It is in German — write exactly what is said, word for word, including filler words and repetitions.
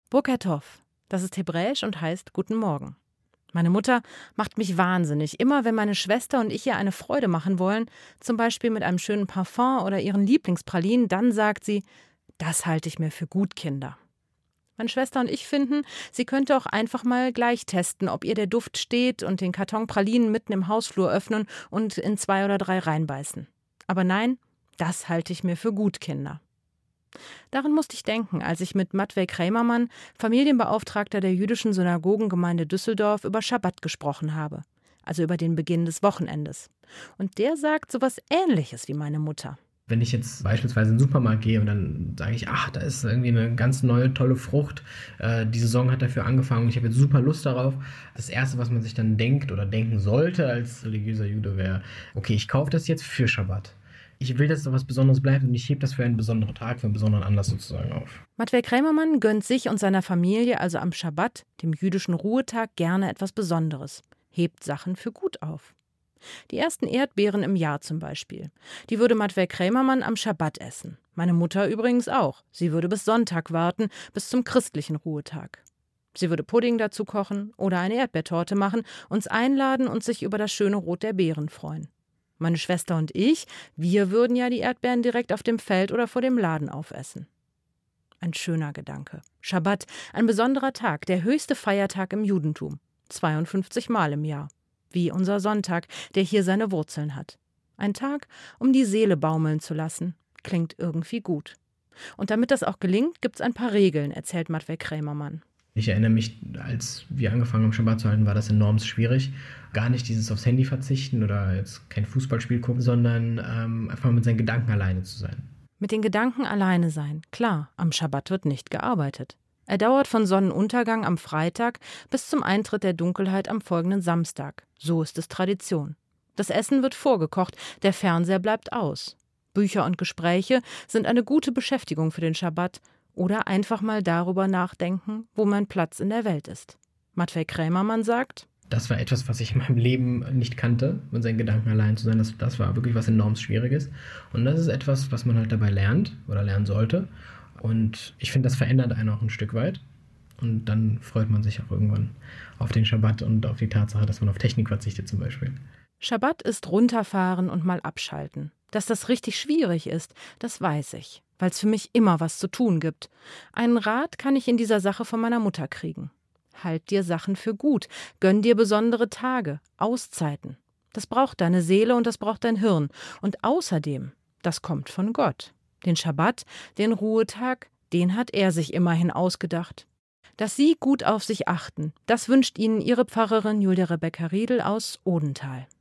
Boker Tov, das ist hebräisch und heißt Guten Morgen. Meine Mutter macht mich wahnsinnig. Immer wenn meine Schwester und ich ihr eine Freude machen wollen, zum Beispiel mit einem schönen Parfum oder ihren Lieblingspralinen, dann sagt sie, das halte ich mir für gut, Kinder. Meine Schwester und ich finden, sie könnte auch einfach mal gleich testen, ob ihr der Duft steht und den Karton Pralinen mitten im Hausflur öffnen und in zwei oder drei reinbeißen. Aber nein, das halte ich mir für gut, Kinder. Daran musste ich denken, als ich mit Matvej Krämermann, Familienbeauftragter der jüdischen Synagogengemeinde Düsseldorf, über Schabbat gesprochen habe, also über den Beginn des Wochenendes. Und der sagt sowas Ähnliches wie meine Mutter. Wenn ich jetzt beispielsweise in den Supermarkt gehe und dann sage ich, ach, da ist irgendwie eine ganz neue, tolle Frucht, äh, die Saison hat dafür angefangen und ich habe jetzt super Lust darauf. Das Erste, was man sich dann denkt oder denken sollte als religiöser Jude wäre, okay, ich kaufe das jetzt für Schabbat. Ich will, dass da was Besonderes bleibt und ich hebe das für einen besonderen Tag, für einen besonderen Anlass sozusagen auf. Matvej Krämermann gönnt sich und seiner Familie also am Schabbat, dem jüdischen Ruhetag, gerne etwas Besonderes, hebt Sachen für gut auf. Die ersten Erdbeeren im Jahr zum Beispiel. Die würde Matvej Krämermann am Schabbat essen. Meine Mutter übrigens auch. Sie würde bis Sonntag warten, bis zum christlichen Ruhetag. Sie würde Pudding dazu kochen oder eine Erdbeertorte machen, uns einladen und sich über das schöne Rot der Beeren freuen. Meine Schwester und ich, wir würden ja die Erdbeeren direkt auf dem Feld oder vor dem Laden aufessen. Ein schöner Gedanke. Schabbat, ein besonderer Tag, der höchste Feiertag im Judentum. zweiundfünfzig Mal im Jahr. Wie unser Sonntag, der hier seine Wurzeln hat. Ein Tag, um die Seele baumeln zu lassen. Klingt irgendwie gut. Und damit das auch gelingt, gibt's ein paar Regeln, erzählt Matvej Krämermann. Ich erinnere mich, als wir angefangen haben, Schabbat zu halten, war das enorm schwierig. Gar nicht dieses aufs Handy verzichten oder jetzt kein Fußballspiel gucken, sondern ähm, einfach mit seinen Gedanken alleine zu sein. Mit den Gedanken alleine sein. Klar, am Schabbat wird nicht gearbeitet. Er dauert von Sonnenuntergang am Freitag bis zum Eintritt der Dunkelheit am folgenden Samstag. So ist es Tradition. Das Essen wird vorgekocht, der Fernseher bleibt aus. Bücher und Gespräche sind eine gute Beschäftigung für den Schabbat oder einfach mal darüber nachdenken, wo mein Platz in der Welt ist. Matvej Krämermann sagt, das war etwas, was ich in meinem Leben nicht kannte, mit seinen Gedanken allein zu sein. Das, das war wirklich was enorm Schwieriges. Und das ist etwas, was man halt dabei lernt oder lernen sollte. Und ich finde, das verändert einen auch ein Stück weit. Und dann freut man sich auch irgendwann auf den Schabbat und auf die Tatsache, dass man auf Technik verzichtet zum Beispiel. Schabbat ist runterfahren und mal abschalten. Dass das richtig schwierig ist, das weiß ich, weil es für mich immer was zu tun gibt. Einen Rat kann ich in dieser Sache von meiner Mutter kriegen. Halt dir Sachen für gut, gönn dir besondere Tage, Auszeiten. Das braucht deine Seele und das braucht dein Hirn. Und außerdem, das kommt von Gott. Den Schabbat, den Ruhetag, den hat er sich immerhin ausgedacht. Dass Sie gut auf sich achten, das wünscht Ihnen Ihre Pfarrerin Julia Rebecca Riedel aus Odenthal.